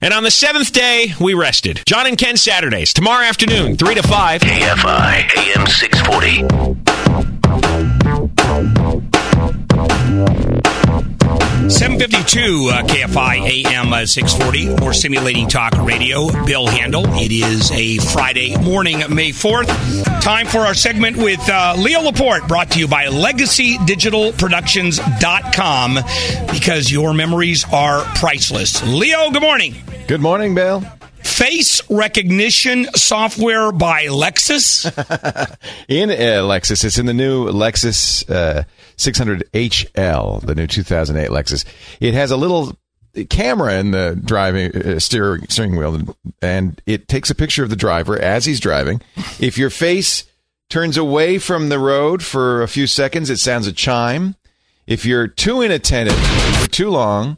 And on the seventh day, we rested. John and Ken Saturdays, tomorrow afternoon, 3 to 5. KFI AM 640. 752 KFI AM 640, more Simulating Talk Radio. Bill Handel. It is a Friday morning, May 4th. Time for our segment with Leo Laporte, brought to you by LegacyDigitalProductions.com, because your memories are priceless. Leo, good morning. Good morning, Bill. Face recognition software by Lexus. In Lexus. It's in the new Lexus 600 HL, the new 2008 Lexus. It has a little camera in the driving steering wheel, and it takes a picture of the driver as he's driving. If your face turns away from the road for a few seconds, it sounds a chime. If you're too inattentive for too long,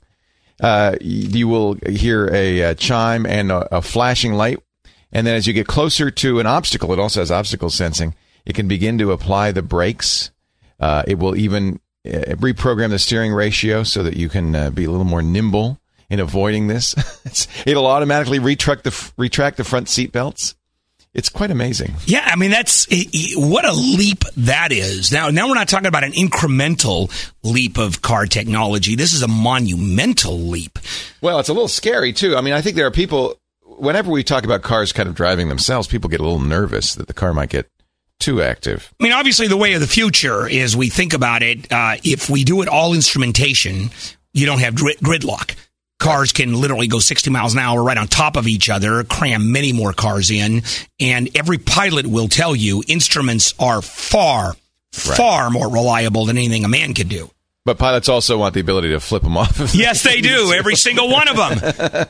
you will hear a chime and a flashing light. And then as you get closer to an obstacle, it also has obstacle sensing. It can begin to apply the brakes. It will even reprogram the steering ratio so that you can be a little more nimble in avoiding this. It'll automatically retract the front seat belts. It's quite amazing. Yeah, I mean, what a leap that is. Now we're not talking about an incremental leap of car technology. This is a monumental leap. Well, it's a little scary, too. I mean, I think there are people, whenever we talk about cars kind of driving themselves, people get a little nervous that the car might get too active. I mean, obviously, the way of the future is, we think about it, if we do it all instrumentation, you don't have gridlock. Cars can literally go 60 miles an hour right on top of each other, cram many more cars in, and every pilot will tell you instruments are far more reliable than anything a man can do. But pilots also want the ability to flip them off. Yes, they do. Every single one of them.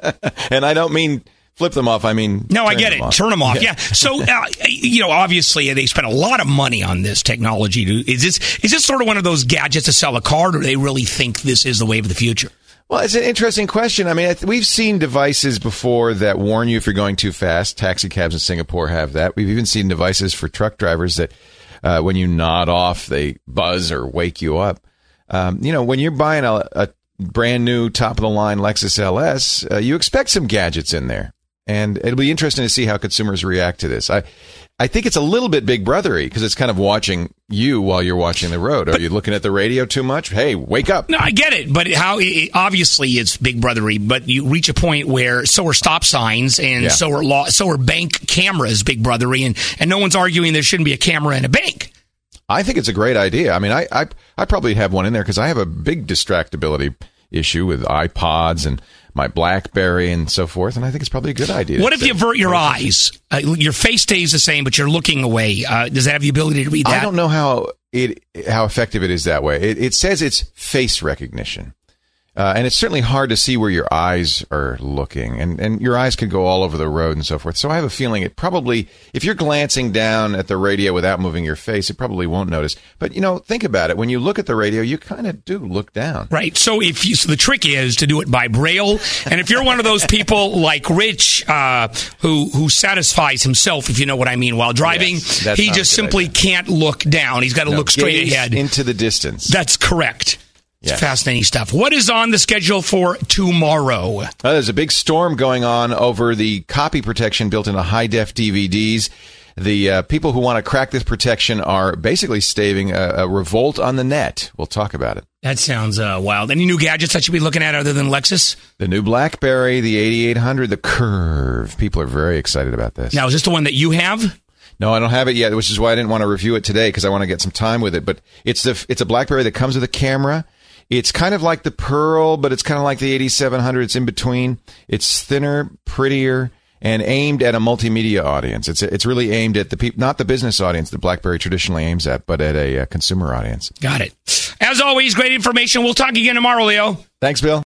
And I don't mean flip them off. I mean, no, I get it. Turn them off. Yeah. So, obviously they spent a lot of money on this technology. Is this sort of one of those gadgets to sell a car, or do they really think this is the wave of the future? Well, it's an interesting question. I mean, we've seen devices before that warn you if you're going too fast. Taxi cabs in Singapore have that. We've even seen devices for truck drivers that when you nod off, they buzz or wake you up. When you're buying a brand new top-of-the-line Lexus LS, you expect some gadgets in there. And it'll be interesting to see how consumers react to this. I think it's a little bit Big Brother-y, because it's kind of watching you while you're watching the road. Are you looking at the radio too much? Hey, wake up. No, I get it. But obviously it's Big Brother-y, but you reach a point where so are stop signs, and so are bank cameras Big Brother-y, and no one's arguing there shouldn't be a camera in a bank. I think it's a great idea. I mean, I probably have one in there because I have a big distractibility issue with iPods and my BlackBerry and so forth, and I think it's probably a good idea. What if you avert your eyes? Your face stays the same, but you're looking away. Does that have the ability to read that? I don't know how effective it is that way. It says it's face recognition. And it's certainly hard to see where your eyes are looking, and your eyes could go all over the road and so forth. So I have a feeling it probably, if you're glancing down at the radio without moving your face, it probably won't notice. But, think about it. When you look at the radio, you kind of do look down. Right. So so the trick is to do it by braille. And if you're one of those people like Rich, who satisfies himself, if you know what I mean, while driving, he just simply can't look down. He's got to look straight ahead. Into the distance. That's correct. It's fascinating stuff. What is on the schedule for tomorrow? There's a big storm going on over the copy protection built into high-def DVDs. The people who want to crack this protection are basically staving a revolt on the net. We'll talk about it. That sounds wild. Any new gadgets I should be looking at other than Lexus? The new BlackBerry, the 8800, the Curve. People are very excited about this. Now, is this the one that you have? No, I don't have it yet, which is why I didn't want to review it today, because I want to get some time with it. But it's a BlackBerry that comes with a camera. It's kind of like the Pearl, but it's kind of like the 8700. It's in between. It's thinner, prettier, and aimed at a multimedia audience. It's really aimed at the people, not the business audience that BlackBerry traditionally aims at, but at a consumer audience. Got it. As always, great information. We'll talk again tomorrow, Leo. Thanks, Bill.